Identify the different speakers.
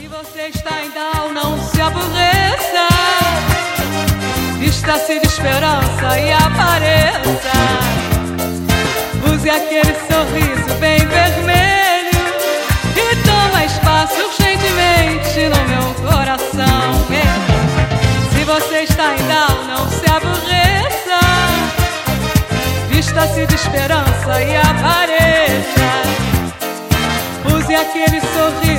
Speaker 1: você está em down, não se aborreça. Vista-se de esperança e apareça. Use aquele sorriso bem vermelho e toma espaço urgentemente no meu coração. Se você está em down, não se aborreça. Vista-se de esperança e apareça. Use aquele sorriso